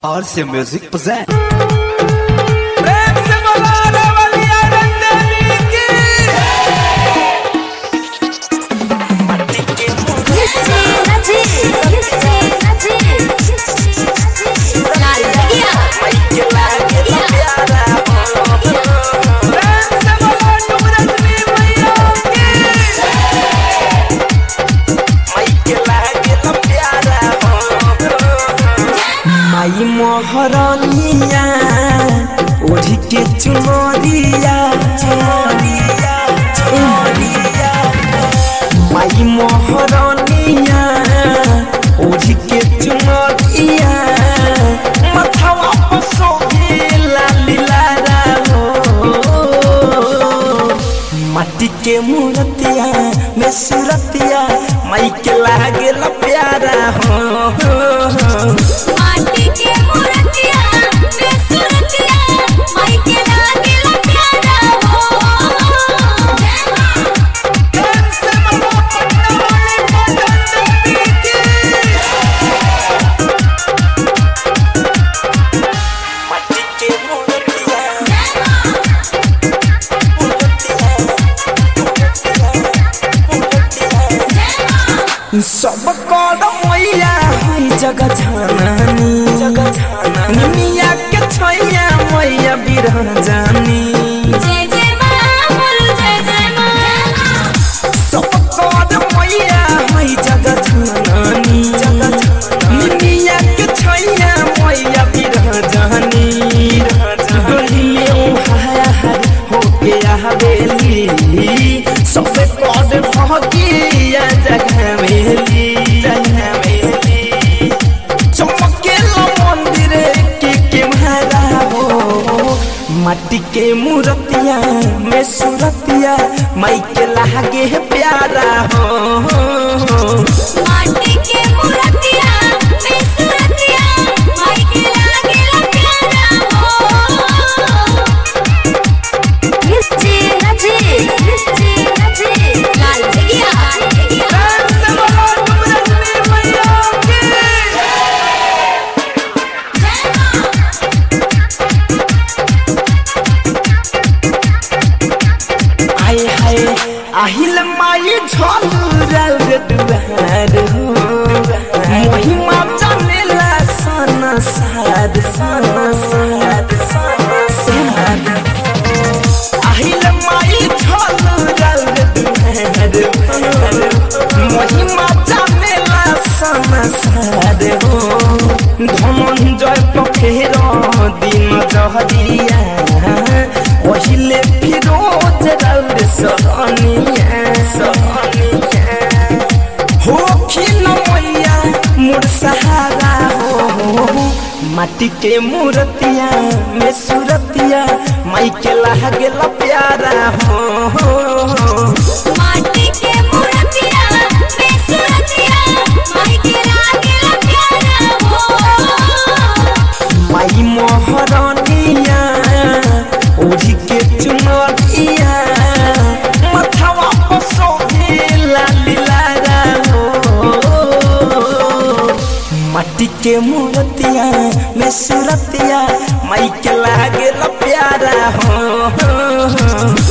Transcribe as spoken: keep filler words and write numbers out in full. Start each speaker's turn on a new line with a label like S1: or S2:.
S1: और से music present
S2: प्रेम से बोला रवलिया रंदेवी की प्रेम से बोला नूरजनी मैया
S3: माई मोहरनिया ओढ़ी के चुनरिया चुनरिया चुनरिया माई मोहरनिया ओढ़ी के चुनरिया मथवा पर सोहे लाली लारा हो माटी के मूर्तिया में सूरतिया माई के लागे ला प्यारा हो
S4: माटी के मूर्तिया में सूरतिया माई के लागे ला प्यारा हो
S2: प्रेम से बोला पटना वाली रंदेवी की
S3: माटी के मूर्तिया सब कर मैया है जगह जानी जगह जानी मिया के छैया मैया बिरह जानी
S4: जय जय मां बोलो जय जय मां
S3: सब कर मैया है जगह जानी जगह जानी मिया के छैया मैया बिरह जानी गली में उहाया हर होके हवेली सब कर भगिया जगह मेली जगह मेली चमकेला मंदिर के के महारा हो माटी के मूर्तिया में सूरतिया माई के लागे प्यारा हो
S4: माटी के मूर्तिया में सूरतिया माई के लागे ला प्यारा हो निश्चे नचे निश्चे नचे लाल जगिया
S2: प्रेम से बोला नूरजनी मैया की
S3: आए हाय आहिल माई झलुरल दुआर हो महिमा जानेला सन साद सन साद सन साद आहिल माई झलुरल दुआर हो महिमा जानेला सन साद हो धनंजय पखेर दिन जहरिया ओहिले फिरोज रौद सहनिया सहनिया हो खिल मैया मोर सहारा हो माटी के मूर्तिया में सूरतिया माई के लागे ला प्यारा हो
S4: माटी के मूर्तिया में सूरतिया माई के लागे ला प्यारा हो
S3: माई मोहरनिया ओढ़ी के चुनरिया मथवा पर सोहे लाली लारा हो माटी के मूर्तिया में सूरतिया माई के लागे ला प्यारा हो